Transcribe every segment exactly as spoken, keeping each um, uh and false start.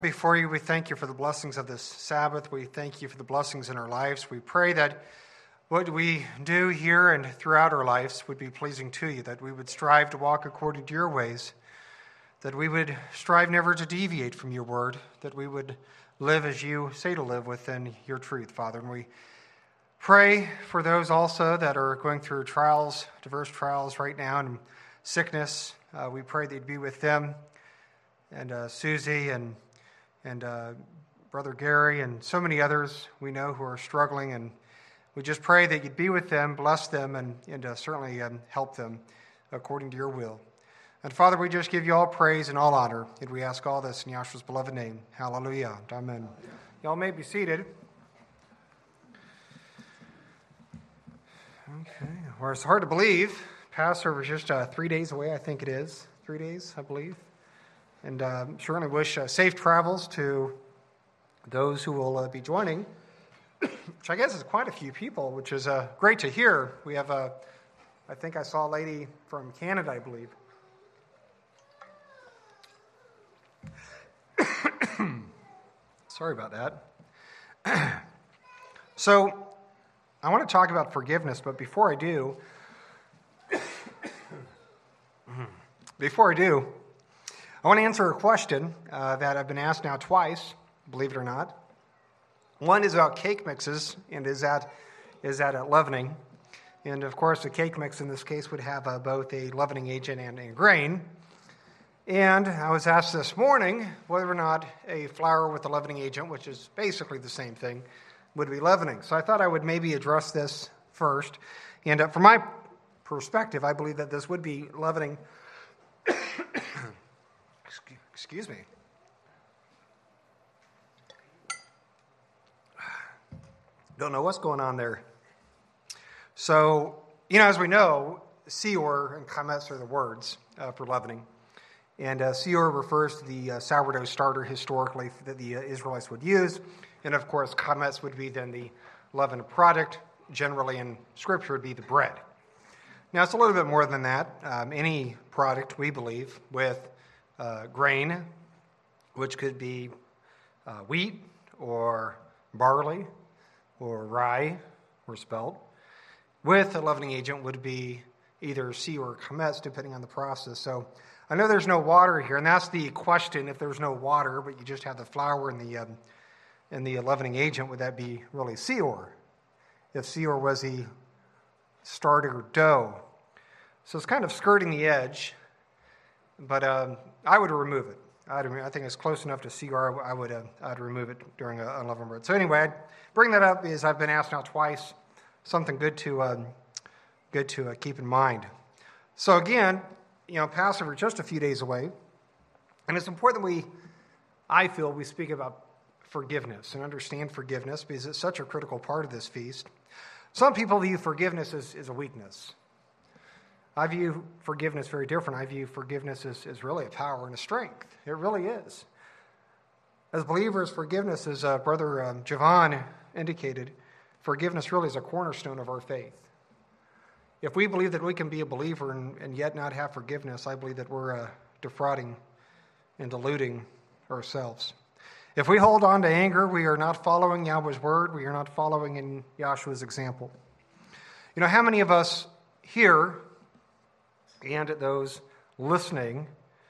Before you, we thank you for the blessings of this Sabbath. We thank you for the blessings in our lives. We pray that what we do here and throughout our lives would be pleasing to you, that we would strive to walk according to your ways, that we would strive never to deviate from your word, that we would live as you say to live within your truth, Father. And we pray for those also that are going through trials, diverse trials right now, and sickness. Uh, we pray that you'd be with them, and uh, Susie and and uh, Brother Gary and so many others we know who are struggling, and we just pray that you'd be with them, bless them, and, and uh, certainly um, help them according to your will. And Father, we just give you all praise and all honor, and we ask all this in Yahshua's beloved name. Hallelujah. Amen. Y'all may be seated. Okay. Well, it's hard to believe. Passover is just uh, three days away, I think it is. Three days, I believe. And uh, certainly wish uh, safe travels to those who will uh, be joining, which I guess is quite a few people, which is uh, great to hear. We have a, I think I saw a lady from Canada, I believe. Sorry about that. So, I want to talk about forgiveness, but before I do, before I do, I want to answer a question uh, that I've been asked now twice, believe it or not. One is about cake mixes, and is that is that at leavening. And of course, a cake mix in this case would have uh, both a leavening agent and a grain. And I was asked this morning whether or not a flour with a leavening agent, which is basically the same thing, would be leavening. So I thought I would maybe address this first. And uh, from my perspective, I believe that this would be leavening. Excuse me. Don't know what's going on there. So, you know, as we know, seor and chametz are the words uh, for leavening. And uh, seor refers to the uh, sourdough starter historically that the uh, Israelites would use. And of course, chametz would be then the leavened product. Generally in Scripture would be the bread. Now, it's a little bit more than that. Um, any product, we believe, with uh, grain, which could be uh, wheat or barley or rye or spelt, with a leavening agent would be either seor or chametz, depending on the process. So I know there's no water here, and that's the question. If there's no water, but you just have the flour and the um, and the leavening agent, would that be really seor? If seor was the starter dough. So it's kind of skirting the edge, but um, I would remove it. I'd, I think it's close enough to seor, I would uh, I'd remove it during a unleavened bread. So anyway, I'd bring that up because I've been asked now twice, something good to um, good to uh, keep in mind. So again, you know, Passover just a few days away, and it's important that we, I feel, we speak about forgiveness and understand forgiveness because it's such a critical part of this feast. Some people view forgiveness as, as a weakness. I view forgiveness very different. I view forgiveness as, as really a power and a strength. It really is. As believers, forgiveness, as uh, Brother um, Javon indicated, forgiveness really is a cornerstone of our faith. If we believe that we can be a believer and, and yet not have forgiveness, I believe that we're uh, defrauding and deluding ourselves. If we hold on to anger, we are not following Yahweh's word. We are not following in Yahshua's example. You know, how many of us here and those listening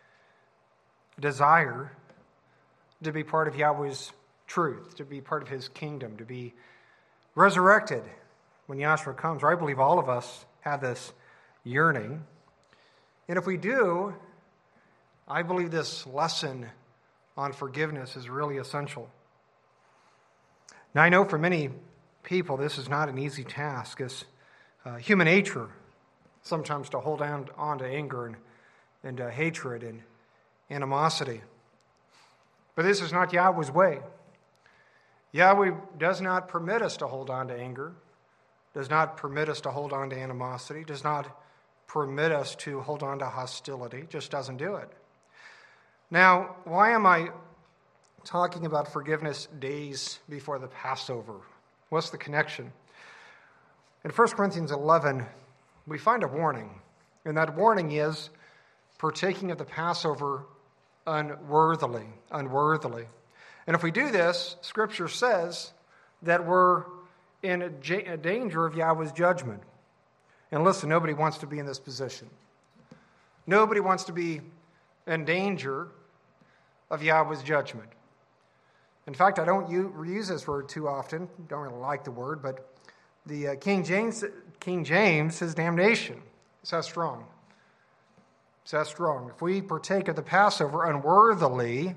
desire to be part of Yahweh's truth, to be part of his kingdom, to be resurrected when Yahshua comes? Or I believe all of us have this yearning. And if we do, I believe this lesson on forgiveness is really essential. Now, I know for many people this is not an easy task. It's uh, human nature sometimes to hold on, on to anger and, and uh, hatred and animosity. But this is not Yahweh's way. Yahweh does not permit us to hold on to anger, does not permit us to hold on to animosity, does not permit us to hold on to hostility, just doesn't do it. Now, why am I talking about forgiveness days before the Passover? What's the connection? In First Corinthians eleven, we find a warning, and that warning is partaking of the Passover unworthily, unworthily. And if we do this, Scripture says that we're in a, j- a danger of Yahweh's judgment. And listen, nobody wants to be in this position. Nobody wants to be in danger of Yahweh's judgment. In fact, I don't use this word too often. Don't really like the word, but the uh, King James King James says damnation. It's that strong. It's that strong. If we partake of the Passover unworthily,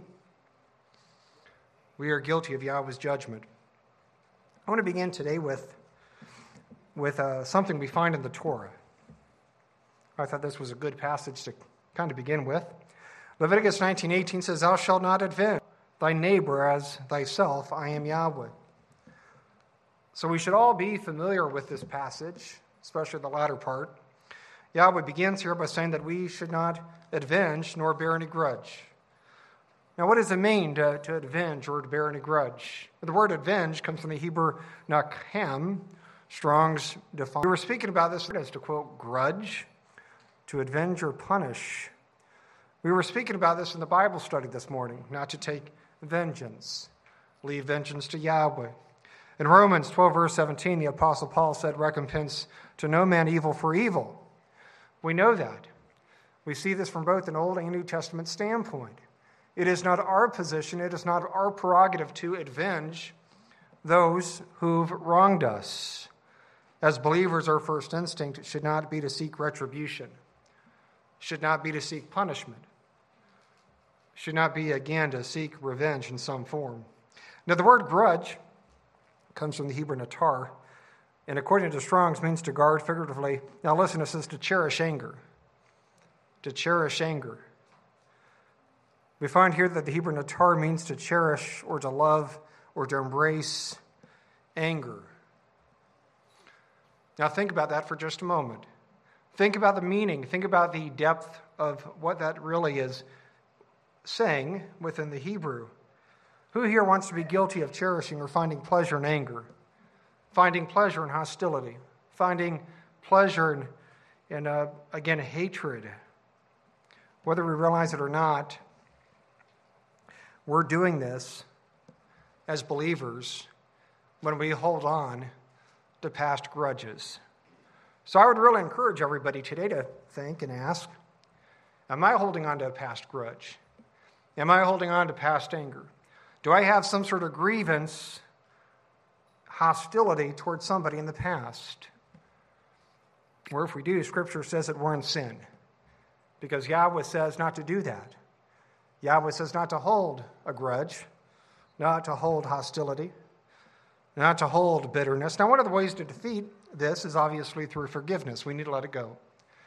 we are guilty of Yahweh's judgment. I want to begin today with, with uh, something we find in the Torah. I thought this was a good passage to kind of begin with. Leviticus nineteen eighteen says, "Thou shalt not avenge thy neighbor as thyself, I am Yahweh." So we should all be familiar with this passage, especially the latter part. Yahweh begins here by saying that we should not avenge nor bear any grudge. Now, what does it mean to, to avenge or to bear any grudge? The word avenge comes from the Hebrew nakhem, Strong's define. We were speaking about this as to quote, grudge, to avenge or punish. We were speaking about this in the Bible study this morning, not to take vengeance. Leave vengeance to Yahweh. In Romans twelve, verse seventeen, the Apostle Paul said, "Recompense to no man evil for evil." We know that. We see this from both an Old and New Testament standpoint. It is not our position, it is not our prerogative to avenge those who've wronged us. As believers, our first instinct should not be to seek retribution, should not be to seek punishment, should not be, again, to seek revenge in some form. Now, the word grudge comes from the Hebrew natar, and according to Strong's, means to guard figuratively. Now, listen, it says to cherish anger. To cherish anger. We find here that the Hebrew natar means to cherish or to love or to embrace anger. Now, think about that for just a moment. Think about the meaning. Think about the depth of what that really is saying within the Hebrew. Who here wants to be guilty of cherishing or finding pleasure in anger? Finding pleasure in hostility? Finding pleasure in, in uh, again, hatred? Whether we realize it or not, we're doing this as believers when we hold on to past grudges. So I would really encourage everybody today to think and ask, am I holding on to a past grudge? Am I holding on to past anger? Do I have some sort of grievance, hostility towards somebody in the past? Or if we do, Scripture says that we're in sin, because Yahweh says not to do that. Yahweh says not to hold a grudge, not to hold hostility, not to hold bitterness. Now, one of the ways to defeat this is obviously through forgiveness. We need to let it go.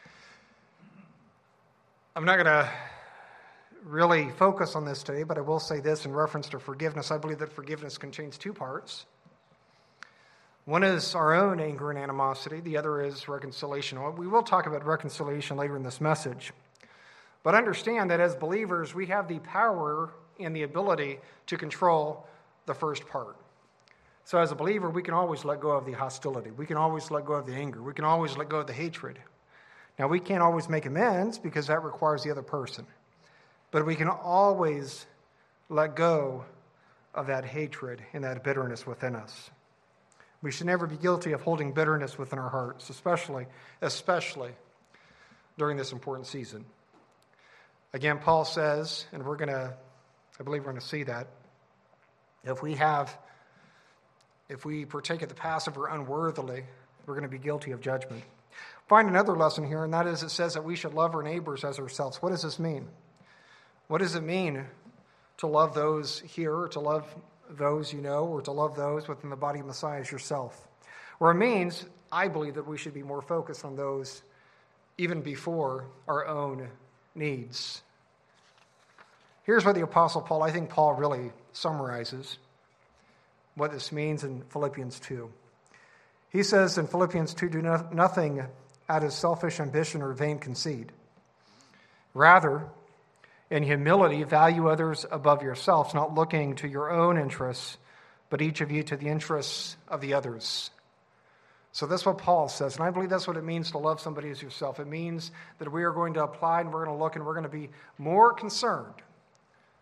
I'm not going to really focus on this today, but I will say this in reference to forgiveness. I believe that forgiveness contains two parts. One is our own anger and animosity. The other is reconciliation. We will talk about reconciliation later in this message. But understand that as believers, we have the power and the ability to control the first part. So as a believer, we can always let go of the hostility. We can always let go of the anger. We can always let go of the hatred. Now, we can't always make amends because that requires the other person. But we can always let go of that hatred and that bitterness within us. We should never be guilty of holding bitterness within our hearts, especially, especially during this important season. Again, Paul says, and we're going to, I believe we're going to see that, if we have, if we partake of the Passover unworthily, we're going to be guilty of judgment. Find another lesson here, and that is it says that we should love our neighbors as ourselves. What does this mean? What does it mean to love those here, or to love those you know, or to love those within the body of Messiah as yourself? Or it means, I believe, that we should be more focused on those even before our own needs. Here's what the Apostle Paul, I think Paul really summarizes what this means in Philippians two. He says in Philippians two, do no, nothing out of selfish ambition or vain conceit. Rather, in humility, value others above yourselves, not looking to your own interests, but each of you to the interests of the others. So that's what Paul says, and I believe that's what it means to love somebody as yourself. It means that we are going to apply and we're going to look and we're going to be more concerned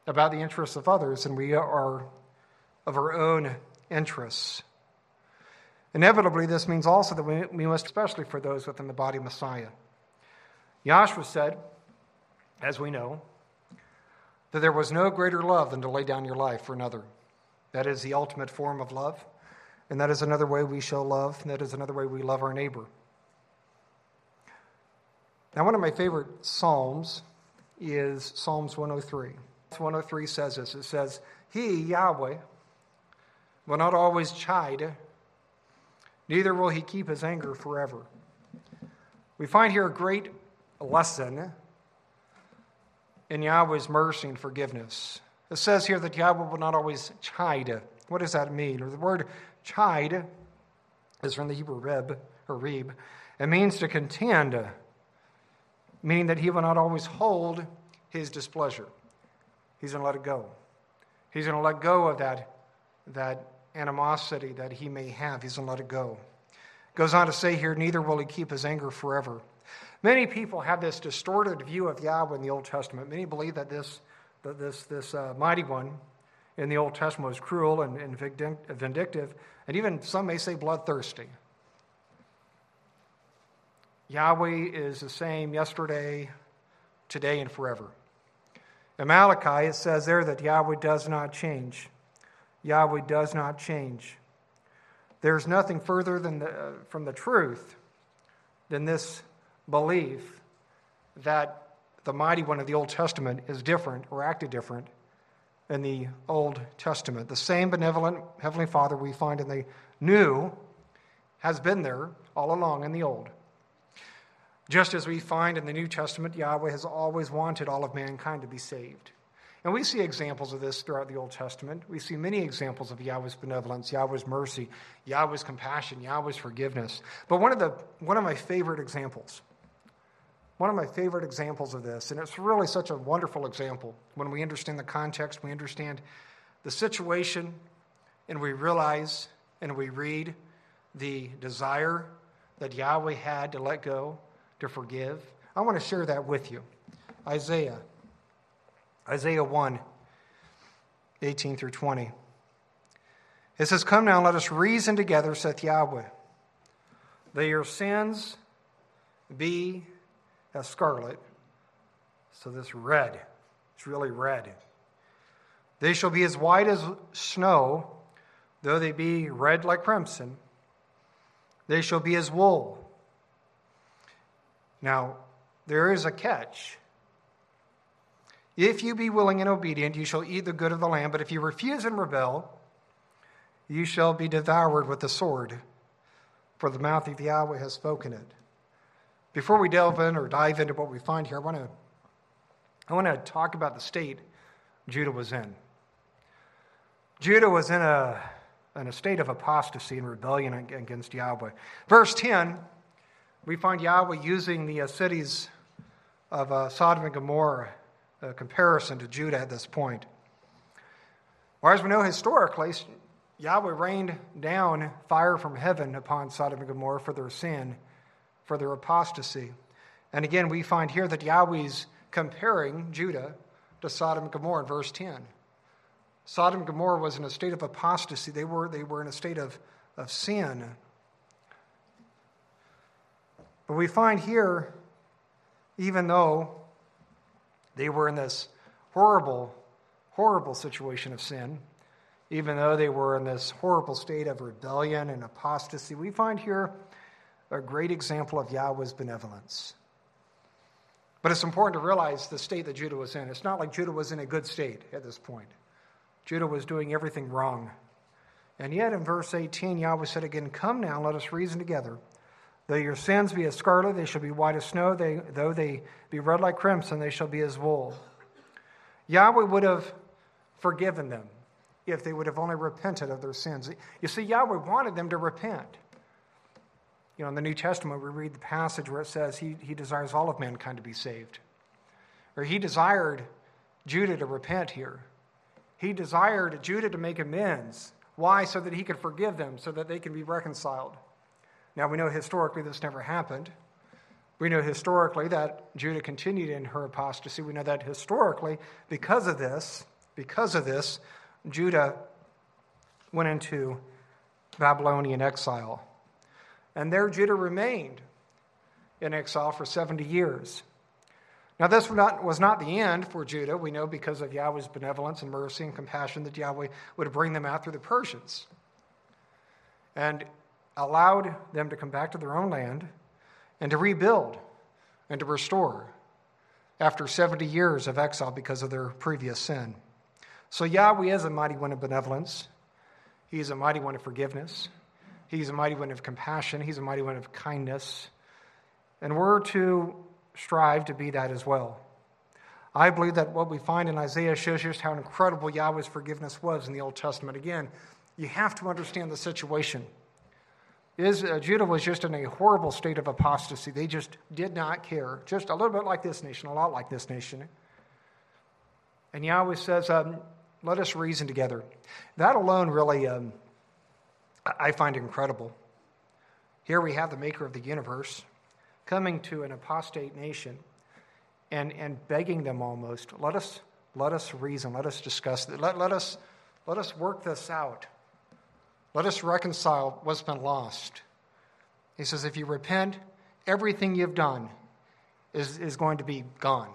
about the interests of others than we are of our own interests. Inevitably, this means also that we, we must, especially for those within the body of Messiah. Yahshua said, as we know, that there was no greater love than to lay down your life for another. That is the ultimate form of love, and that is another way we show love, and that is another way we love our neighbor. Now, one of my favorite Psalms is Psalms one oh three. one oh three says this. It says, He, Yahweh, will not always chide, neither will he keep his anger forever. We find here a great lesson in Yahweh's mercy and forgiveness. It says here that Yahweh will not always chide. What does that mean? The word chide is from the Hebrew rib, or reeb. It means to contend, meaning that he will not always hold his displeasure. He's going to let it go. He's going to let go of that, that animosity that he may have. He's going to let it go. It goes on to say here, neither will he keep his anger forever. Many people have this distorted view of Yahweh in the Old Testament. Many believe that this, that this, this uh, mighty one in the Old Testament was cruel and, and vindictive, and even some may say bloodthirsty. Yahweh is the same yesterday, today, and forever. In Malachi, it says there that Yahweh does not change. Yahweh does not change. There's nothing further than the, uh, from the truth than this belief that the mighty one of the Old Testament is different or acted different than the Old Testament. The same benevolent Heavenly Father we find in the New has been there all along in the Old. Just as we find in the New Testament, Yahweh has always wanted all of mankind to be saved. And we see examples of this throughout the Old Testament. We see many examples of Yahweh's benevolence, Yahweh's mercy, Yahweh's compassion, Yahweh's forgiveness. But one of the one of my favorite examples, one of my favorite examples of this, and it's really such a wonderful example when we understand the context, we understand the situation, and we realize and we read the desire that Yahweh had to let go, to forgive. I want to share that with you. Isaiah. Isaiah one, eighteen through twenty. It says, Come now, let us reason together, saith Yahweh, that your sins be as scarlet. So this red, it's really red. They shall be as white as snow, though they be red like crimson. They shall be as wool. Now, there is a catch. If you be willing and obedient, you shall eat the good of the land. But if you refuse and rebel, you shall be devoured with the sword, for the mouth of Yahweh has spoken it. Before we delve in or dive into what we find here, I want to I want to talk about the state Judah was in. Judah was in a, in a state of apostasy and rebellion against Yahweh. Verse ten, we find Yahweh using the uh, cities of uh, Sodom and Gomorrah, a comparison to Judah at this point. Or as we know historically, Yahweh rained down fire from heaven upon Sodom and Gomorrah for their sin, for their apostasy. And again, we find here that Yahweh's comparing Judah to Sodom and Gomorrah in verse ten. Sodom and Gomorrah was in a state of apostasy. They were, they were in a state of, of sin. But we find here, even though they were in this horrible, horrible situation of sin, even though they were in this horrible state of rebellion and apostasy, we find here a great example of Yahweh's benevolence. But it's important to realize the state that Judah was in. It's not like Judah was in a good state at this point. Judah was doing everything wrong. And yet in verse eighteen, Yahweh said again, Come now, let us reason together. Though your sins be as scarlet, they shall be white as snow. They, though they be red like crimson, they shall be as wool. Yahweh would have forgiven them if they would have only repented of their sins. You see, Yahweh wanted them to repent. You know, in the New Testament, we read the passage where it says he, he desires all of mankind to be saved. Or he desired Judah to repent here. He desired Judah to make amends. Why? So that he could forgive them, so that they can be reconciled. Now, we know historically this never happened. We know historically that Judah continued in her apostasy. We know that historically, because of this, Because of this, Judah went into Babylonian exile. And there Judah remained in exile for seventy years. Now, this was not, was not the end for Judah. We know because of Yahweh's benevolence and mercy and compassion that Yahweh would bring them out through the Persians and allowed them to come back to their own land and to rebuild and to restore after seventy years of exile because of their previous sin. So Yahweh is a mighty one of benevolence. He's a mighty one of forgiveness. He's a mighty one of compassion. He's a mighty one of kindness. And we're to strive to be that as well. I believe that what we find in Isaiah shows just how incredible Yahweh's forgiveness was in the Old Testament. Again, you have to understand the situation. Is, uh, Judah was just in a horrible state of apostasy. They just did not care. Just a little bit like this nation, a lot like this nation. And Yahweh says, um, let us reason together. That alone really, um, I find incredible. Here we have the maker of the universe coming to an apostate nation and, and begging them almost, let us let us reason, let us discuss, let, let us let us work this out. Let us reconcile what's been lost. He says, if you repent, everything you've done is, is going to be gone.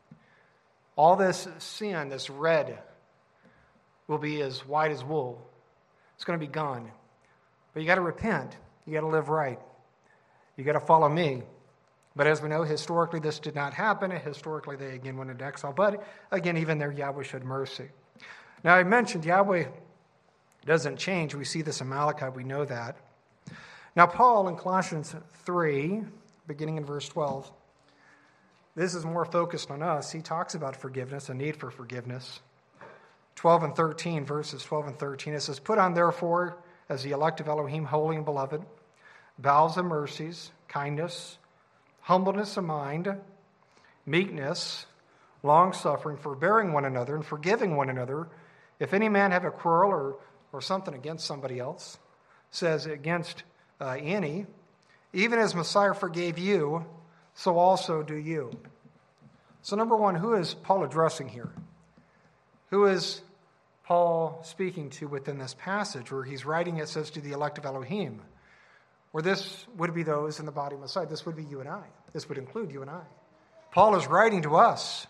All this sin, this red, will be as white as wool. It's going to be gone. But you got to repent. You got to live right. You got to follow me. But as we know, historically this did not happen. Historically they again went into exile. But again, even there, Yahweh showed mercy. Now I mentioned Yahweh doesn't change. We see this in Malachi. We know that. Now Paul in Colossians three, beginning in verse twelve, this is more focused on us. He talks about forgiveness, a need for forgiveness. twelve and thirteen, verses twelve and thirteen, it says, put on therefore as the elect of Elohim, holy and beloved, bowels of mercies, kindness, humbleness of mind, meekness, long-suffering, forbearing one another, and forgiving one another. If any man have a quarrel or, or something against somebody else, says against uh, any, even as Messiah forgave you, so also do you. So number one, who is Paul addressing here? Who is Paul speaking to within this passage where he's writing, it says, to the elect of Elohim? Where this would be those in the body of Messiah. This would be you and I. This would include you and I. Paul is writing to us.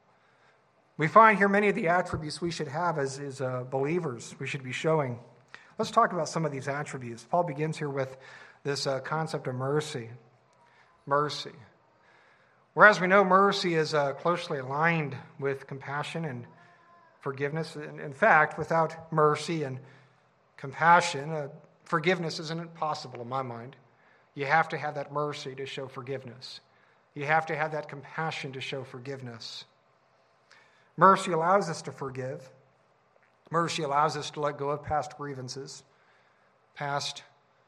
We find here many of the attributes we should have as, as uh, believers. We should be showing. Let's talk about some of these attributes. Paul begins here with this uh, concept of mercy. Mercy. Whereas we know mercy is uh, closely aligned with compassion and forgiveness. In, in fact, without mercy and compassion, uh, forgiveness isn't possible in my mind. You have to have that mercy to show forgiveness. You have to have that compassion to show forgiveness. Mercy allows us to forgive. Mercy allows us to let go of past grievances, past,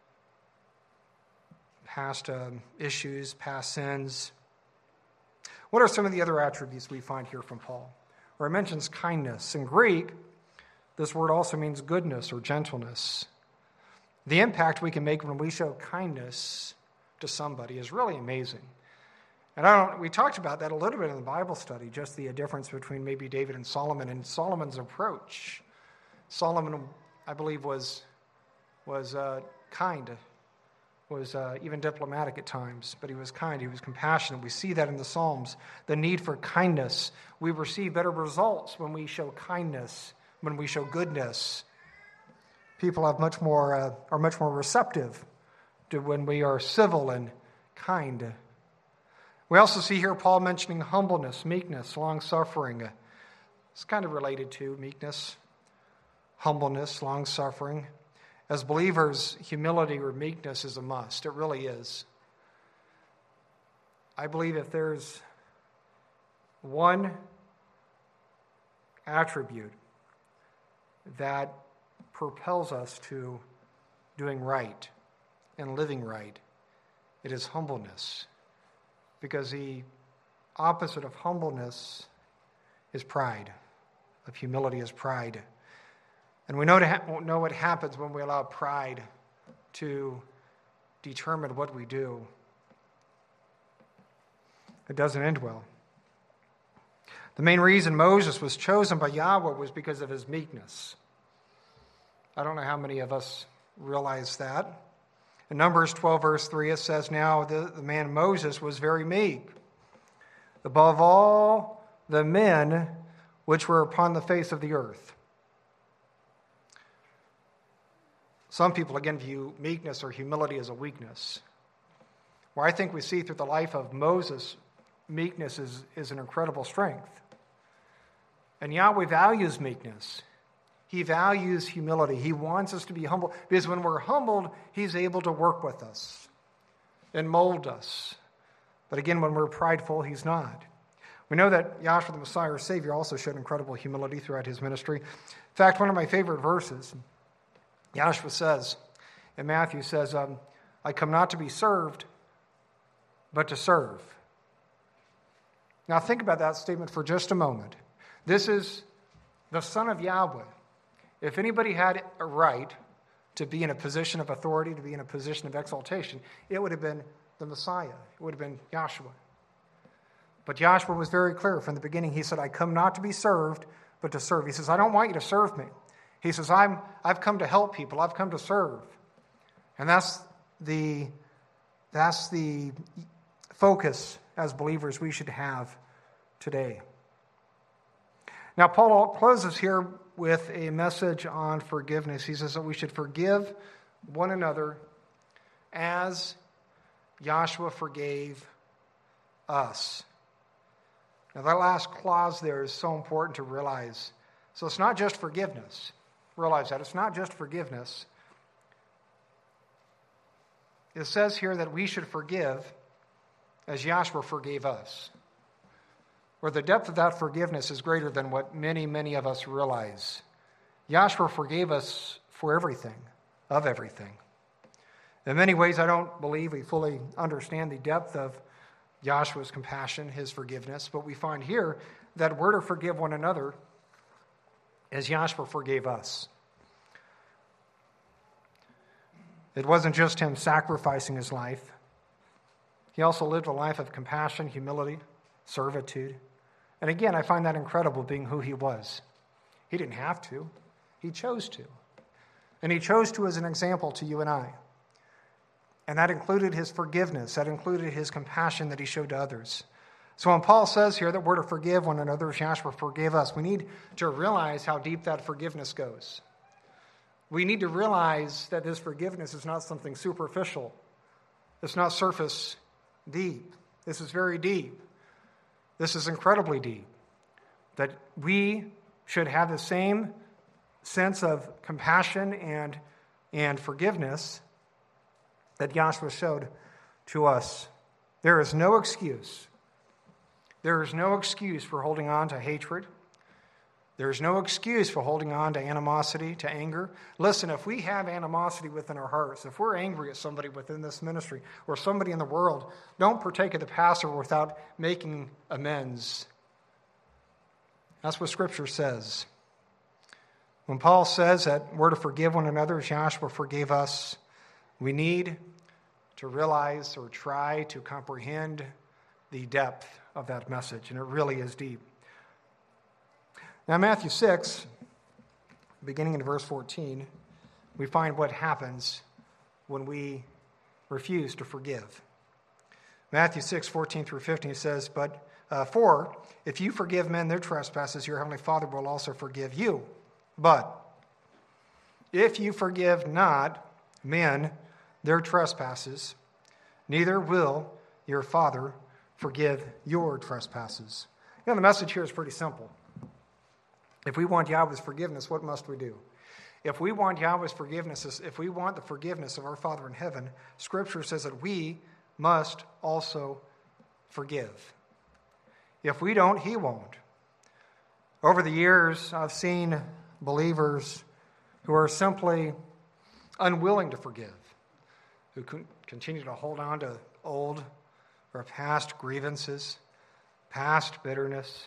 past um, issues, past sins. What are some of the other attributes we find here from Paul? Where it mentions kindness. In Greek, this word also means goodness or gentleness. The impact we can make when we show kindness to somebody is really amazing. And I don't, we talked about that a little bit in the Bible study, just the difference between maybe David and Solomon and Solomon's approach. Solomon, I believe, was, was uh, kind, was uh, even diplomatic at times, but he was kind, he was compassionate. We see that in the Psalms, the need for kindness. We receive better results when we show kindness, when we show goodness. People have much more uh, are much more receptive to when we are civil and kind. We also see here Paul mentioning humbleness, meekness, long-suffering. It's kind of related to meekness, humbleness, long-suffering. As believers, humility or meekness is a must. It really is. I believe if there's one attribute that propels us to doing right and living right, it is humbleness. Because the opposite of humbleness is pride. Of humility is pride. And we know, to ha- know what happens when we allow pride to determine what we do. It doesn't end well. The main reason Moses was chosen by Yahweh was because of his meekness. I don't know how many of us realize that. In Numbers twelve, verse three, it says, now the, the man Moses was very meek, above all the men which were upon the face of the earth. Some people, again, view meekness or humility as a weakness. Where I think we see through the life of Moses, meekness is, is an incredible strength. And Yahweh values meekness. He values humility. He wants us to be humble, because when we're humbled, he's able to work with us and mold us. But again, when we're prideful, he's not. We know that Yahshua the Messiah, our Savior, also showed incredible humility throughout his ministry. In fact, one of my favorite verses, Yahshua says, in Matthew says, um, I come not to be served, but to serve. Now think about that statement for just a moment. This is the Son of Yahweh. If anybody had a right to be in a position of authority, to be in a position of exaltation, it would have been the Messiah. It would have been Yahshua. But Yahshua was very clear from the beginning. He said, I come not to be served, but to serve. He says, I don't want you to serve me. He says, I'm, I've come to help people. I've come to serve. And that's the, that's the focus as believers we should have today. Now, Paul closes here with a message on forgiveness. He says that we should forgive one another as Yahshua forgave us. Now, that last clause there is so important to realize. So it's not just forgiveness. Realize that. It's not just forgiveness. It says here that we should forgive as Yahshua forgave us. Or the depth of that forgiveness is greater than what many, many of us realize. Yahshua forgave us for everything, of everything. In many ways, I don't believe we fully understand the depth of Yahshua's compassion, his forgiveness, but we find here that we're to forgive one another as Yahshua forgave us. It wasn't just him sacrificing his life. He also lived a life of compassion, humility, servitude. And again, I find that incredible, being who he was. He didn't have to. He chose to. And he chose to as an example to you and I. And that included his forgiveness. That included his compassion that he showed to others. So when Paul says here that we're to forgive one another as Yahshua forgave us, we need to realize how deep that forgiveness goes. We need to realize that this forgiveness is not something superficial. It's not surface deep. This is very deep. This is incredibly deep. That we should have the same sense of compassion and, and forgiveness that Yahshua showed to us. There is no excuse. There is no excuse for holding on to hatred. There is no excuse for holding on to animosity, to anger. Listen, if we have animosity within our hearts, if we're angry at somebody within this ministry or somebody in the world, don't partake of the Passover without making amends. That's what Scripture says. When Paul says that we're to forgive one another as Yahshua forgave us, we need to realize or try to comprehend the depth of that message, and it really is deep. Now, Matthew six, beginning in verse fourteen, we find what happens when we refuse to forgive. Matthew six, fourteen through fifteen says, But uh, for if you forgive men their trespasses, your heavenly Father will also forgive you. But if you forgive not men their trespasses, neither will your Father forgive your trespasses. You know, the message here is pretty simple. If we want Yahweh's forgiveness, what must we do? If we want Yahweh's forgiveness, if we want the forgiveness of our Father in heaven, Scripture says that we must also forgive. If we don't, he won't. Over the years, I've seen believers who are simply unwilling to forgive, who continue to hold on to old or past grievances, past bitterness.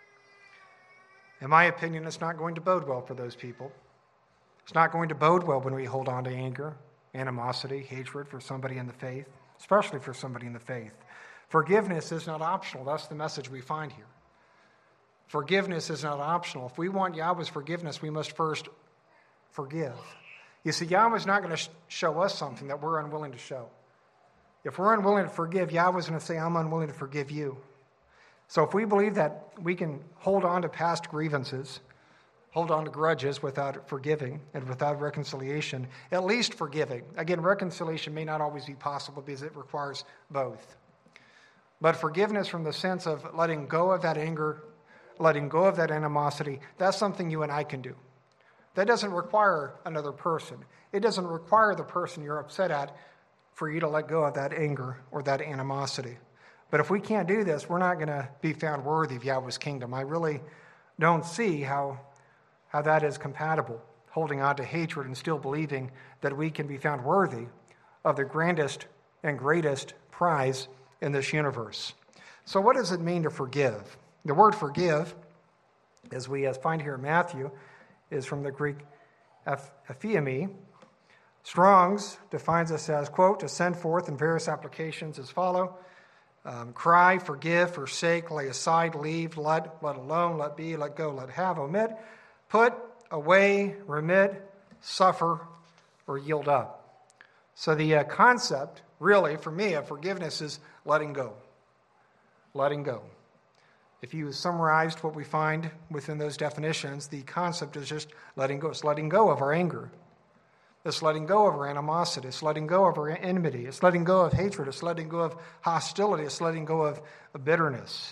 In my opinion, it's not going to bode well for those people. It's not going to bode well when we hold on to anger, animosity, hatred for somebody in the faith, especially for somebody in the faith. Forgiveness is not optional. That's the message we find here. Forgiveness is not optional. If we want Yahweh's forgiveness, we must first forgive. You see, Yahweh's not going to sh- show us something that we're unwilling to show. If we're unwilling to forgive, Yahweh's going to say, I'm unwilling to forgive you. So if we believe that we can hold on to past grievances, hold on to grudges without forgiving and without reconciliation, at least forgiving. Again, reconciliation may not always be possible because it requires both. But forgiveness from the sense of letting go of that anger, letting go of that animosity, that's something you and I can do. That doesn't require another person. It doesn't require the person you're upset at for you to let go of that anger or that animosity. But if we can't do this, we're not going to be found worthy of Yahweh's kingdom. I really don't see how, how that is compatible, holding on to hatred and still believing that we can be found worthy of the grandest and greatest prize in this universe. So what does it mean to forgive? The word forgive, as we find here in Matthew, is from the Greek aphiemi. Strong's defines this as, quote, to send forth in various applications as follow. Um, cry, forgive, forsake, lay aside, leave, let, let alone, let be, let go, let have, omit, put away, remit, suffer, or yield up. So the uh, concept, really, for me, of forgiveness is letting go. Letting go. If you summarized what we find within those definitions, the concept is just letting go. It's letting go of our anger. It's letting go of our animosity. It's letting go of our enmity. It's letting go of hatred. It's letting go of hostility. It's letting go of, of bitterness.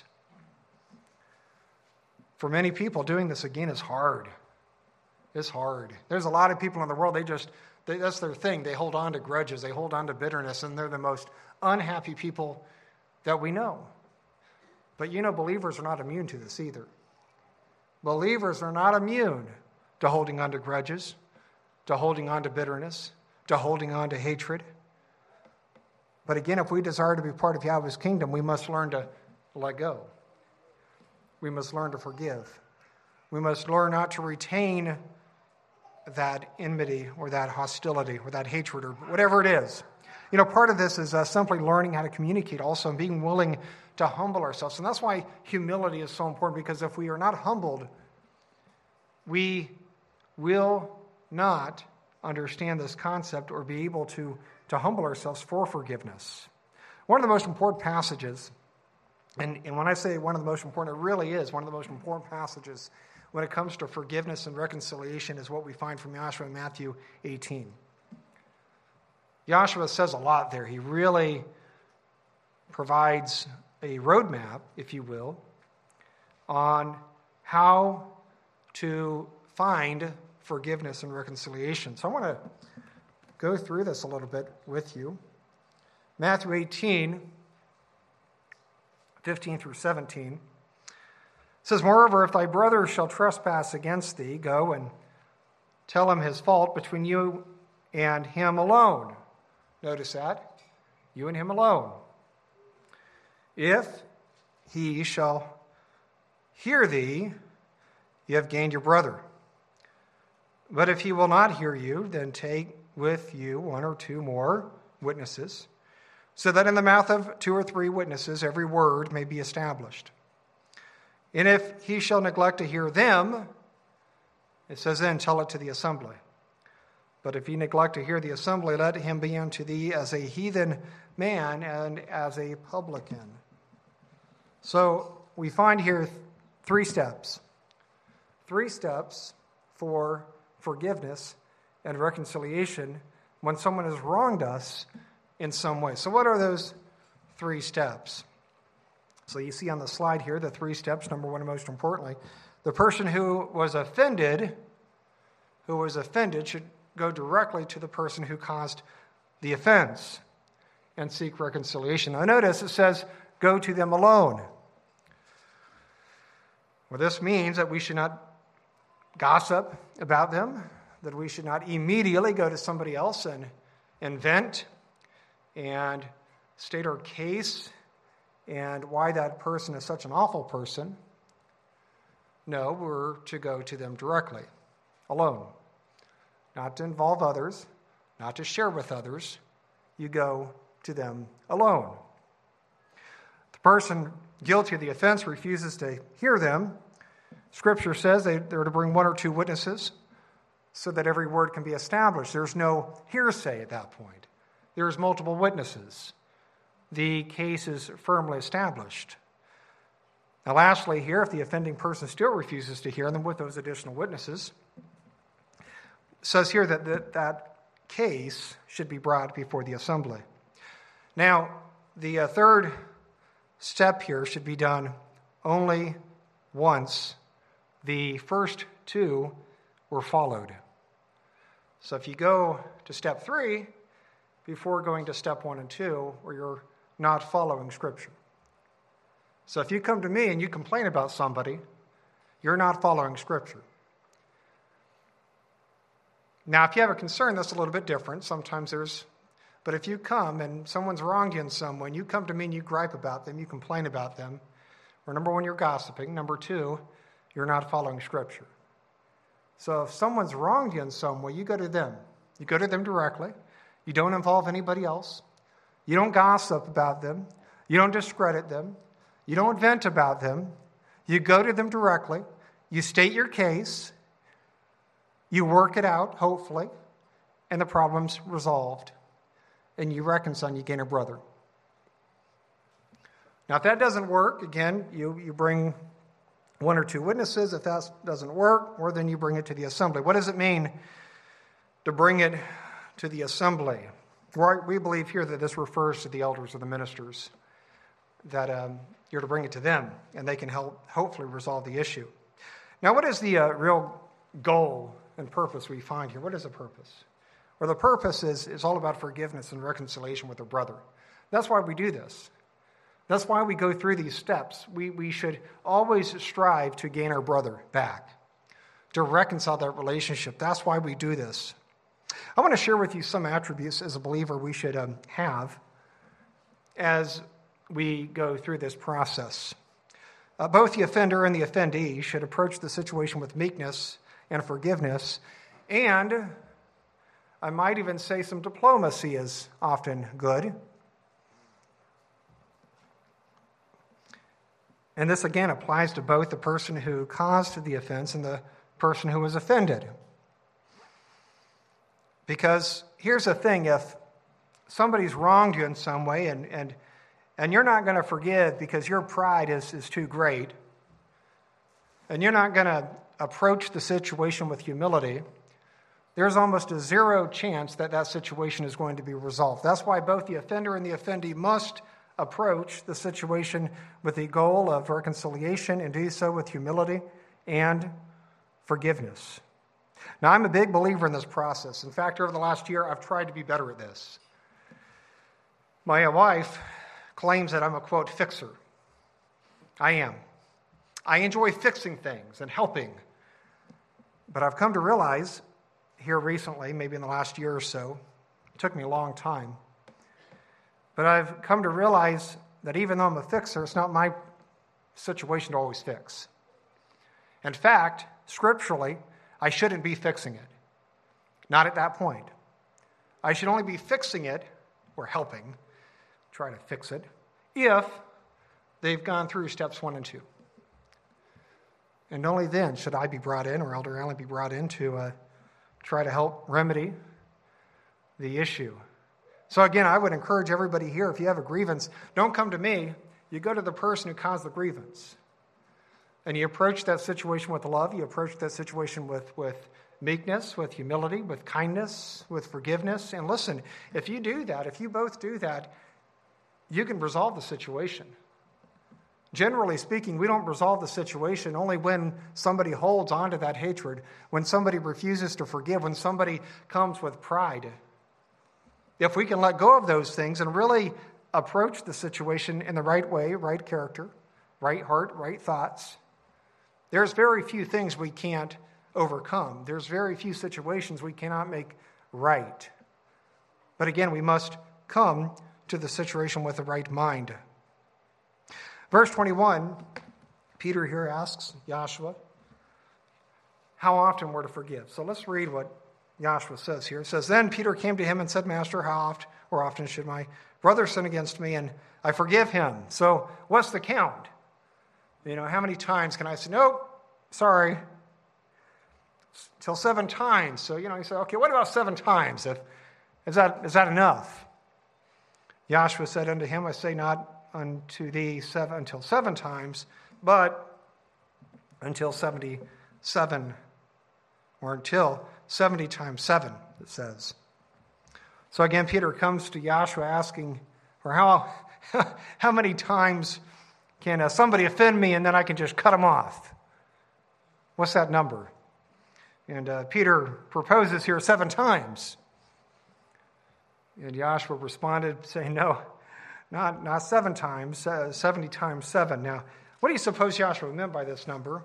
For many people, doing this again is hard. It's hard. There's a lot of people in the world, they just, they, that's their thing. They hold on to grudges. They hold on to bitterness, and they're the most unhappy people that we know. But you know, believers are not immune to this either. Believers are not immune to holding on to grudges, to holding on to bitterness, to holding on to hatred. But again, if we desire to be part of Yahweh's kingdom, we must learn to let go. We must learn to forgive. We must learn not to retain that enmity or that hostility or that hatred or whatever it is. You know, part of this is uh, simply learning how to communicate also and being willing to humble ourselves. And that's why humility is so important, because if we are not humbled, we will not understand this concept or be able to, to humble ourselves for forgiveness. One of the most important passages, and, and when I say one of the most important, it really is one of the most important passages when it comes to forgiveness and reconciliation, is what we find from Joshua in Matthew eighteen. Joshua says a lot there. He really provides a roadmap, if you will, on how to find forgiveness and reconciliation. So I want to go through this a little bit with you. Matthew eighteen, fifteen through seventeen says, moreover, if thy brother shall trespass against thee, go and tell him his fault between you and him alone. Notice that. You and him alone. If he shall hear thee, you have gained your brother. But if he will not hear you, then take with you one or two more witnesses, so that in the mouth of two or three witnesses every word may be established. And if he shall neglect to hear them, it says then, tell it to the assembly. But if he neglect to hear the assembly, let him be unto thee as a heathen man and as a publican. So we find here three steps. Three steps for forgiveness and reconciliation when someone has wronged us in some way. So what are those three steps? So you see on the slide here the three steps. Number one, most importantly, the person who was offended, who was offended should go directly to the person who caused the offense and seek reconciliation. Now notice it says, go to them alone. Well, this means that we should not gossip about them, that we should not immediately go to somebody else and invent and state our case and why that person is such an awful person. No, we're to go to them directly, alone. Not to involve others, not to share with others. You go to them alone. The person guilty of the offense refuses to hear them. Scripture says they, they're to bring one or two witnesses so that every word can be established. There's no hearsay at that point. There's multiple witnesses. The case is firmly established. Now, lastly, here, if the offending person still refuses to hear them with those additional witnesses, it says here that the, that case should be brought before the assembly. Now, the uh, third step here should be done only once the first two were followed. So if you go to step three before going to step one and two, where you're not following Scripture. So if you come to me and you complain about somebody, you're not following Scripture. Now, if you have a concern, that's a little bit different. Sometimes there's, but if you come and someone's wronged you in some way, and you come to me and you gripe about them, you complain about them, well, number one, you're gossiping. Number two, you're not following Scripture. So if someone's wronged you in some way, you go to them. You go to them directly. You don't involve anybody else. You don't gossip about them. You don't discredit them. You don't vent about them. You go to them directly. You state your case. You work it out, hopefully, and the problem's resolved. And you reconcile and you gain a brother. Now, if that doesn't work, again, you, you bring one or two witnesses. If that doesn't work, or then you bring it to the assembly. What does it mean to bring it to the assembly? Well, we believe here that this refers to the elders or the ministers, that um, you're to bring it to them, and they can help hopefully resolve the issue. Now, what is the uh, real goal and purpose we find here? What is the purpose? Well, the purpose is, is all about forgiveness and reconciliation with a brother. That's why we do this. That's why we go through these steps. We, we should always strive to gain our brother back, to reconcile that relationship. That's why we do this. I want to share with you some attributes as a believer we should um, have as we go through this process. Uh, both the offender and the offendee should approach the situation with meekness and forgiveness, and I might even say some diplomacy is often good. And this again applies to both the person who caused the offense and the person who was offended. Because here's the thing, if somebody's wronged you in some way and and, and you're not going to forgive because your pride is, is too great, and you're not going to approach the situation with humility, there's almost a zero chance that that situation is going to be resolved. That's why both the offender and the offendee must approach the situation with the goal of reconciliation and do so with humility and forgiveness. Now, I'm a big believer in this process. In fact, over the last year, I've tried to be better at this. My wife claims that I'm a, quote, fixer. I am. I enjoy fixing things and helping. But I've come to realize here recently, maybe in the last year or so, it took me a long time, but I've come to realize that even though I'm a fixer, it's not my situation to always fix. In fact, scripturally, I shouldn't be fixing it. Not at that point. I should only be fixing it, or helping, try to fix it, if they've gone through steps one and two. And only then should I be brought in, or Elder Allen be brought in to uh, try to help remedy the issue. So again, I would encourage everybody here, if you have a grievance, don't come to me. You go to the person who caused the grievance. And you approach that situation with love. You approach that situation with, with meekness, with humility, with kindness, with forgiveness. And listen, if you do that, if you both do that, you can resolve the situation. Generally speaking, we don't resolve the situation only when somebody holds on to that hatred, when somebody refuses to forgive, when somebody comes with pride. If we can let go of those things and really approach the situation in the right way, right character, right heart, right thoughts, there's very few things we can't overcome. There's very few situations we cannot make right. But again, we must come to the situation with the right mind. Verse twenty-one, Peter here asks Joshua how often we're to forgive. So let's read what Joshua says here. It says, "Then Peter came to him and said, Master, how oft or often should my brother sin against me and I forgive him?" So what's the count? You know, how many times can I say, nope, sorry, till seven times. So, you know, he said, okay, what about seven times? If, is that is that enough? Joshua said unto him, I say not unto thee seven until seven times, but until seventy-seven, or until seventy times seven, it says. So again, Peter comes to Joshua asking, or how how many times can uh, somebody offend me and then I can just cut them off? What's that number? And uh, Peter proposes here seven times. And Joshua responded saying, no, not, not seven times, uh, seventy times seven. Now, what do you suppose Joshua meant by this number?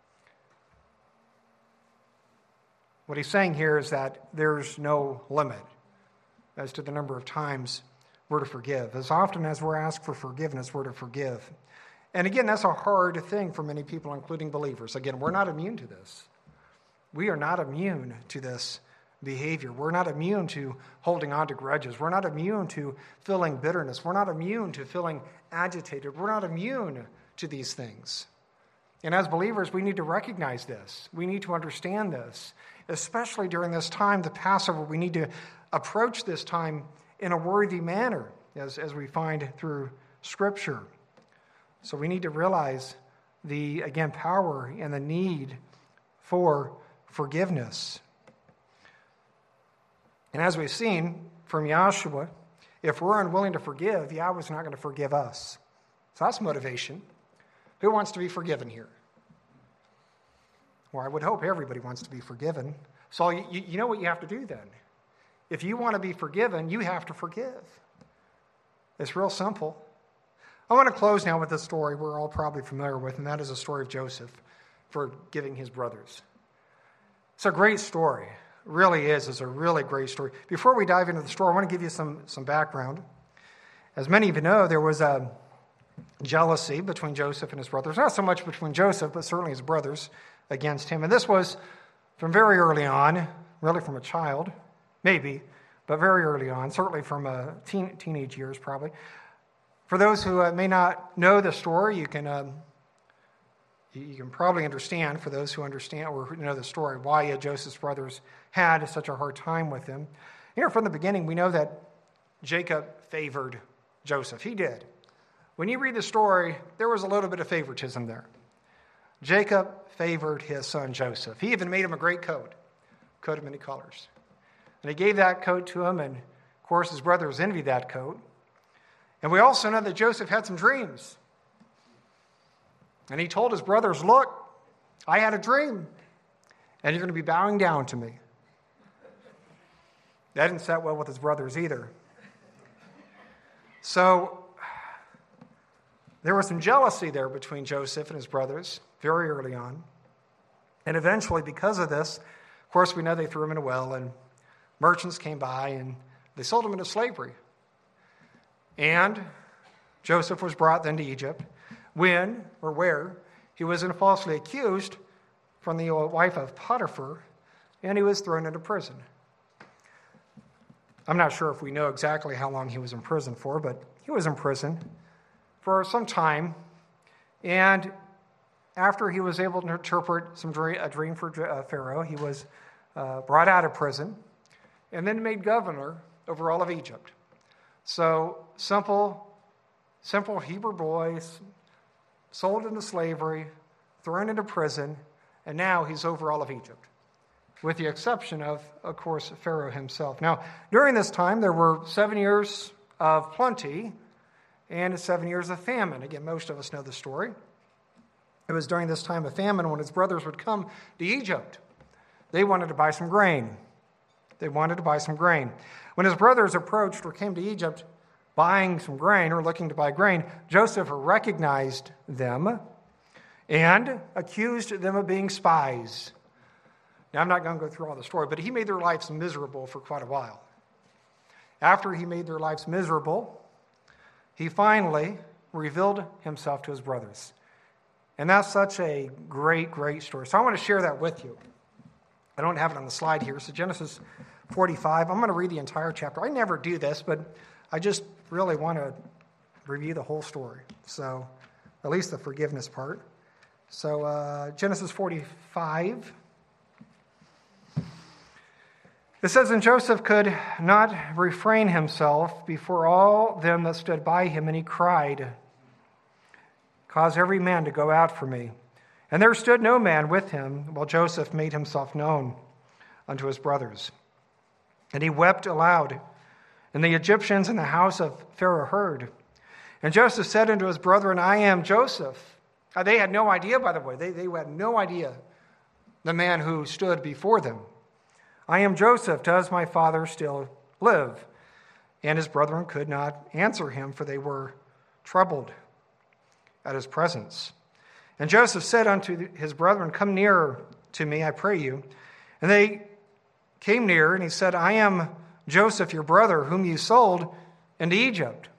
What he's saying here is that there's no limit as to the number of times we're to forgive. As often as we're asked for forgiveness, we're to forgive. And again, that's a hard thing for many people, including believers. Again, we're not immune to this. We are not immune to this behavior. We're not immune to holding on to grudges. We're not immune to feeling bitterness. We're not immune to feeling agitated. We're not immune to these things. And as believers, we need to recognize this. We need to understand this. Especially during this time, the Passover, we need to approach this time in a worthy manner, as, as we find through Scripture. So we need to realize the, again, power and the need for forgiveness. And as we've seen from Joshua, if we're unwilling to forgive, Yahweh's not going to forgive us. So that's motivation. Who wants to be forgiven here? Well, I would hope everybody wants to be forgiven. So you, you know what you have to do then? If you want to be forgiven, you have to forgive. It's real simple. I want to close now with a story we're all probably familiar with, and that is the story of Joseph forgiving his brothers. It's a great story. It really is. It's a really great story. Before we dive into the story, I want to give you some, some background. As many of you know, there was a jealousy between Joseph and his brothers. Not so much between Joseph, but certainly his brothers against him. And this was from very early on, really from a child, maybe, but very early on, certainly from uh, teen, teenage years probably. For those who uh, may not know the story, you can um, you, you can probably understand, for those who understand or who know the story, why uh, Joseph's brothers had such a hard time with him. You know, from the beginning, we know that Jacob favored Joseph. He did. When you read the story, there was a little bit of favoritism there. Jacob favored his son Joseph. He even made him a great coat, coat of many colors. And he gave that coat to him, and of course his brothers envied that coat. And we also know that Joseph had some dreams. And he told his brothers, look, I had a dream, and you're going to be bowing down to me. That didn't set well with his brothers either. So there was some jealousy there between Joseph and his brothers very early on. And eventually, because of this, of course, we know they threw him in a well, and merchants came by, and they sold him into slavery. And Joseph was brought then to Egypt when, or where, he was falsely accused from the wife of Potiphar, and he was thrown into prison. I'm not sure if we know exactly how long he was in prison for, but he was in prison for some time. And after he was able to interpret some dream, a dream for Pharaoh, he was uh, brought out of prison and then made governor over all of Egypt. So simple, simple Hebrew boys, sold into slavery, thrown into prison, and now he's over all of Egypt, with the exception of, of course, Pharaoh himself. Now, during this time, there were seven years of plenty and seven years of famine. Again, most of us know the story. It was during this time of famine when his brothers would come to Egypt. They wanted to buy some grain. They wanted to buy some grain. When his brothers approached or came to Egypt buying some grain or looking to buy grain, Joseph recognized them and accused them of being spies. Now, I'm not going to go through all the story, but he made their lives miserable for quite a while. After he made their lives miserable, he finally revealed himself to his brothers. And that's such a great, great story. So I want to share that with you. I don't have it on the slide here. So Genesis forty-five, I'm going to read the entire chapter. I never do this, but I just really want to review the whole story. So at least the forgiveness part. So uh, Genesis forty-five. It says, and Joseph could not refrain himself before all them that stood by him, and he cried, cause every man to go out for me. And there stood no man with him, while Joseph made himself known unto his brothers. And he wept aloud. And the Egyptians in the house of Pharaoh heard. And Joseph said unto his brethren, I am Joseph. Uh, they had no idea, by the way. They, they had no idea the man who stood before them. I am Joseph. Does my father still live? And his brethren could not answer him, for they were troubled at his presence. And Joseph said unto his brethren, come nearer to me, I pray you. And they came near, and he said, I am Joseph, your brother, whom you sold into Egypt.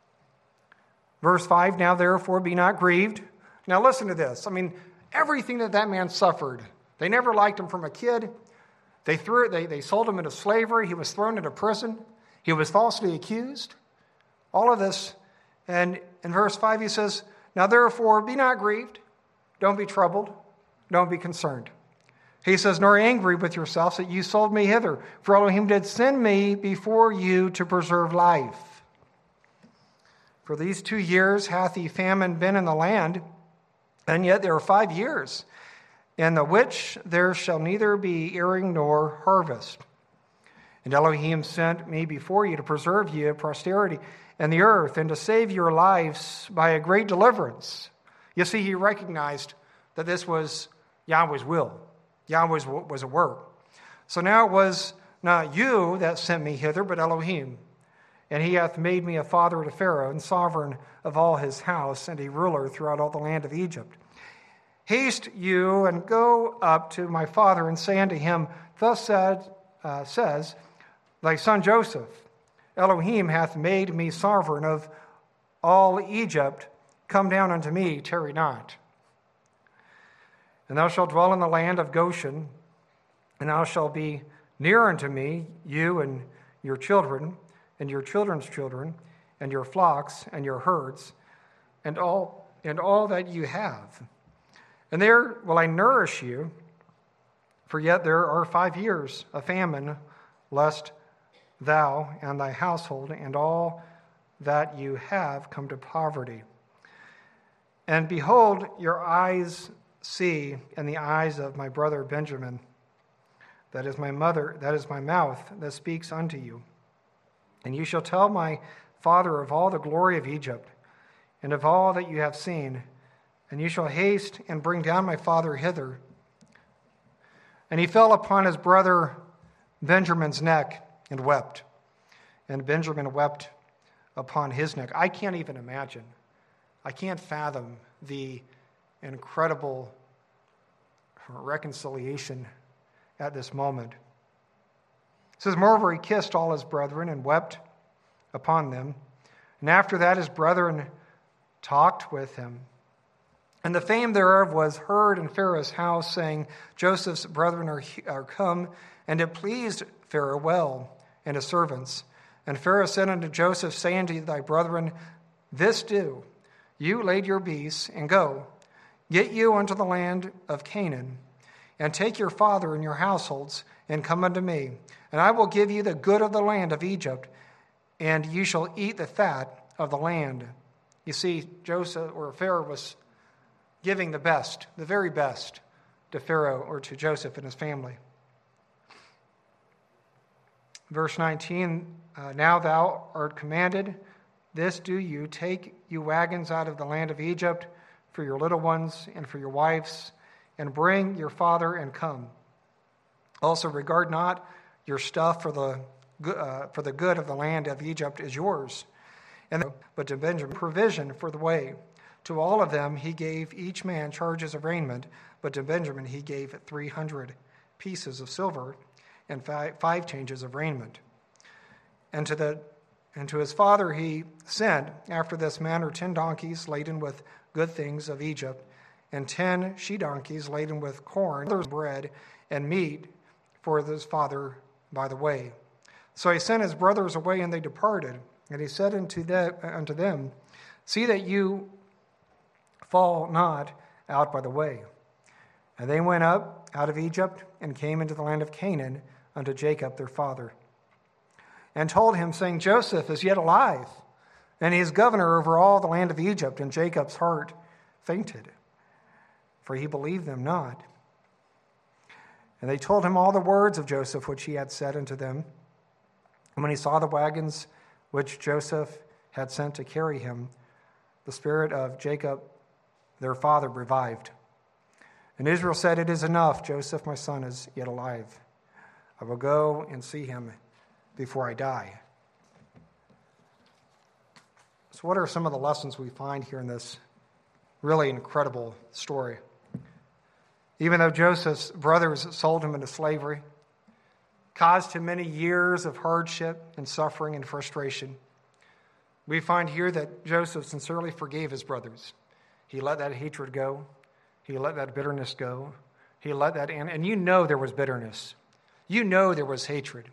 Verse five, now therefore be not grieved. Now listen to this. I mean, everything that that man suffered, they never liked him from a kid. They threw it, they, they sold him into slavery. He was thrown into prison. He was falsely accused. All of this. And in verse five, he says, now therefore be not grieved. Don't be troubled. Don't be concerned. He says, nor angry with yourselves that you sold me hither. For Elohim did send me before you to preserve life. For these two years hath the famine been in the land, and yet there are five years, in the which there shall neither be earing nor harvest. And Elohim sent me before you to preserve you of posterity and the earth, and to save your lives by a great deliverance. You see, he recognized that this was Yahweh's will. Yahweh's was a work. So now it was not you that sent me hither, but Elohim. And he hath made me a father to Pharaoh, and sovereign of all his house, and a ruler throughout all the land of Egypt. Haste you, and go up to my father, and say unto him, thus said, uh, says thy son Joseph, Elohim hath made me sovereign of all Egypt. Come down unto me, tarry not. And thou shalt dwell in the land of Goshen, and thou shalt be near unto me, you and your children, and your children's children, and your flocks, and your herds, and all and all that you have. And there will I nourish you, for yet there are five years of famine, lest thou and thy household and all that you have come to poverty. And behold, your eyes see, and the eyes of my brother Benjamin, that is my mother, that is my mouth that speaks unto you. And you shall tell my father of all the glory of Egypt, and of all that you have seen, and you shall haste and bring down my father hither. And he fell upon his brother Benjamin's neck and wept. And Benjamin wept upon his neck. I can't even imagine. I can't fathom the incredible reconciliation at this moment. It says, moreover, he kissed all his brethren and wept upon them. And after that his brethren talked with him. And the fame thereof was heard in Pharaoh's house, saying, Joseph's brethren are, are come, and it pleased Pharaoh well, and his servants. And Pharaoh said unto Joseph, say unto thy brethren, this do, you lade your beasts, and go, get you unto the land of Canaan, and take your father and your households, and come unto me. And I will give you the good of the land of Egypt, and you shall eat the fat of the land. You see, Joseph or Pharaoh was giving the best, the very best, to Pharaoh or to Joseph and his family. Verse nineteen, uh, now thou art commanded, this do you, take you wagons out of the land of Egypt for your little ones and for your wives, and bring your father and come. Also regard not your stuff, for the uh, for the good of the land of Egypt is yours. And but to Benjamin provision for the way. To all of them he gave each man charges of raiment, but to Benjamin he gave three hundred pieces of silver and five, five changes of raiment. And to the and to his father he sent after this manner ten donkeys laden with good things of Egypt, and ten she-donkeys laden with corn, bread, and meat for his father by the way. So he sent his brothers away, and they departed. And he said unto them, unto them, see that you fall not out by the way. And they went up out of Egypt and came into the land of Canaan unto Jacob their father, and told him, saying, Joseph is yet alive, and he is governor over all the land of Egypt. And Jacob's heart fainted, for he believed them not. And they told him all the words of Joseph which he had said unto them. And when he saw the wagons which Joseph had sent to carry him, the spirit of Jacob their father revived. And Israel said, It is enough, Joseph my son is yet alive. I will go and see him before I die. So what are some of the lessons we find here in this really incredible story? Even though Joseph's brothers sold him into slavery, caused him many years of hardship and suffering and frustration, we find here that Joseph sincerely forgave his brothers. He let that hatred go. He let that bitterness go. He let that in. And you know there was bitterness. You know there was hatred.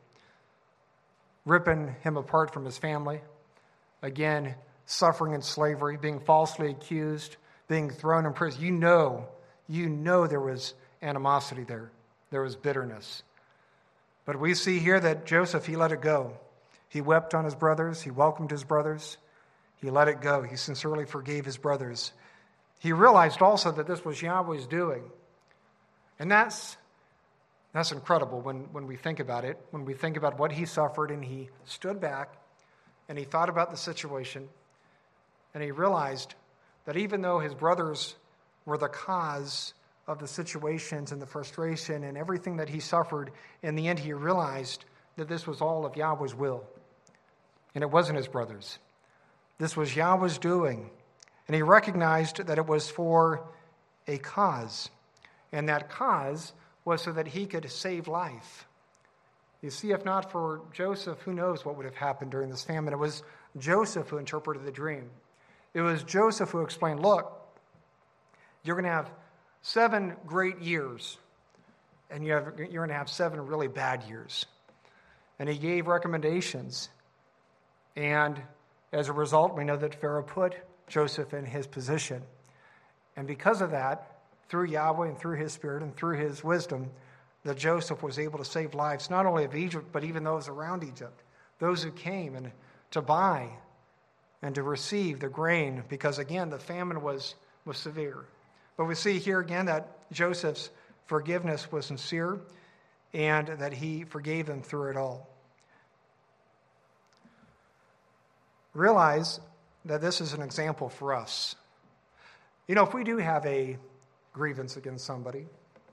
Ripping him apart from his family. Again, suffering in slavery, being falsely accused, being thrown in prison. You know, you know there was animosity there. There was bitterness. But we see here that Joseph, he let it go. He wept on his brothers. He welcomed his brothers. He let it go. He sincerely forgave his brothers. He realized also that this was Yahweh's doing. And that's that's incredible when, when we think about it, when we think about what he suffered, and he stood back and he thought about the situation, and he realized that even though his brothers were the cause of the situations and the frustration and everything that he suffered, in the end he realized that this was all of Yahweh's will. And it wasn't his brothers. This was Yahweh's doing. And he recognized that it was for a cause. And that cause was so that he could save life. You see, if not for Joseph, who knows what would have happened during this famine. It was Joseph who interpreted the dream. It was Joseph who explained, look, you're going to have seven great years, and you have, you're going to have seven really bad years. And he gave recommendations. And as a result, we know that Pharaoh put Joseph in his position. And because of that, through Yahweh and through his spirit and through his wisdom, that Joseph was able to save lives, not only of Egypt, but even those around Egypt, those who came and to buy and to receive the grain, because again, the famine was, was severe. But we see here again that Joseph's forgiveness was sincere and that he forgave them through it all. Realize that this is an example for us. You know, if we do have a grievance against somebody,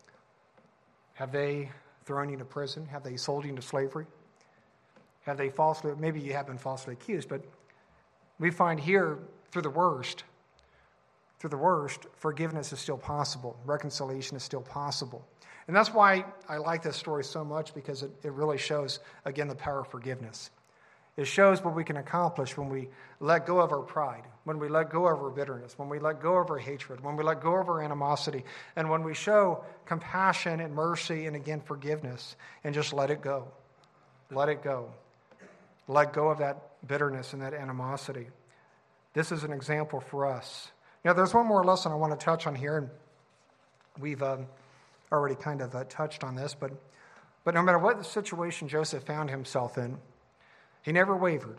have they thrown you into prison? Have they sold you into slavery? Have they falsely, maybe you have been falsely accused, but we find here through the worst, through the worst, forgiveness is still possible. Reconciliation is still possible. And that's why I like this story so much, because it, it really shows, again, the power of forgiveness. It shows what we can accomplish when we let go of our pride, when we let go of our bitterness, when we let go of our hatred, when we let go of our animosity, and when we show compassion and mercy and, again, forgiveness, and just let it go. Let it go. Let go of that bitterness and that animosity. This is an example for us. Now, there's one more lesson I want to touch on here, and we've um, already kind of uh, touched on this, but, but no matter what the situation Joseph found himself in, he never wavered.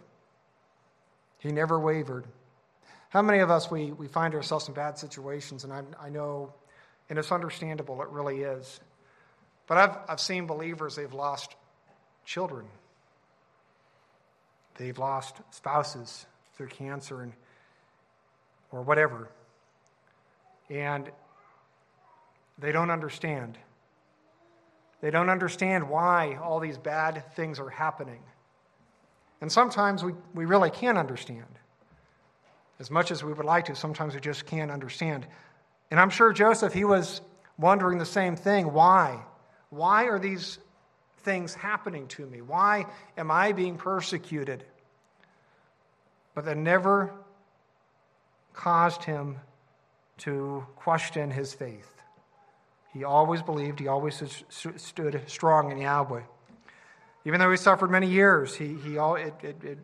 He never wavered. How many of us, we, we find ourselves in bad situations, and I, I know, and it's understandable, it really is. But I've, I've seen believers, they've lost children. They've lost spouses through cancer and or whatever. And they don't understand. They don't understand why all these bad things are happening. And sometimes we, we really can't understand. As much as we would like to, sometimes we just can't understand. And I'm sure Joseph, he was wondering the same thing. Why? Why are these things happening to me? Why am I being persecuted? But that never caused him to question his faith. He always believed, he always stood strong in Yahweh. Even though he suffered many years, he he all it, it, it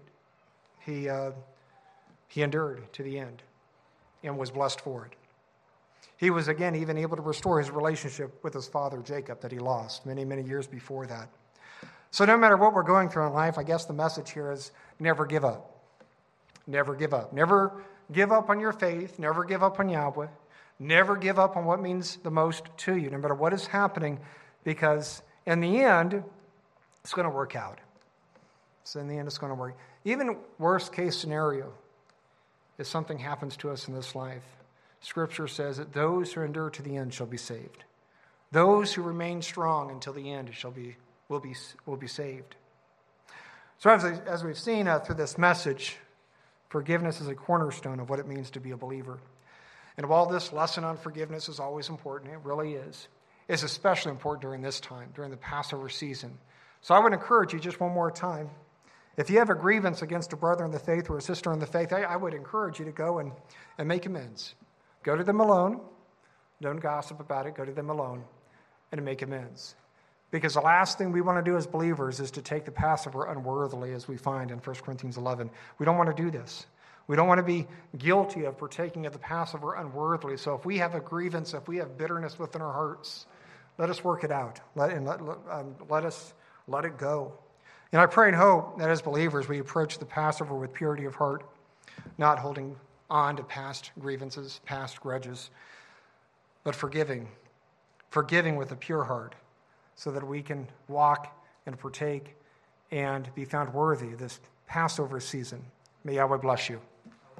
he uh, he endured to the end and was blessed for it. He was, again, even able to restore his relationship with his father, Jacob, that he lost many, many years before that. So no matter what we're going through in life, I guess the message here is never give up. Never give up. Never give up on your faith. Never give up on Yahweh. Never give up on what means the most to you, no matter what is happening, because in the end, it's going to work out. So in the end, it's going to work. Even worst case scenario, if something happens to us in this life, Scripture says that those who endure to the end shall be saved. Those who remain strong until the end shall be will be will be saved. So as, as we've seen uh, through this message, forgiveness is a cornerstone of what it means to be a believer. And while this lesson on forgiveness is always important, it really is, it's especially important during this time, during the Passover season. So I would encourage you just one more time, if you have a grievance against a brother in the faith or a sister in the faith, I, I would encourage you to go and, and make amends. Go to them alone. Don't gossip about it. Go to them alone and make amends. Because the last thing we want to do as believers is to take the Passover unworthily, as we find in First Corinthians eleven. We don't want to do this. We don't want to be guilty of partaking of the Passover unworthily. So if we have a grievance, if we have bitterness within our hearts, let us work it out. Let, and let, um, let us let it go. And I pray and hope that as believers we approach the Passover with purity of heart, not holding on to past grievances, past grudges, but forgiving, forgiving with a pure heart, so that we can walk and partake and be found worthy this Passover season. May Yahweh bless you.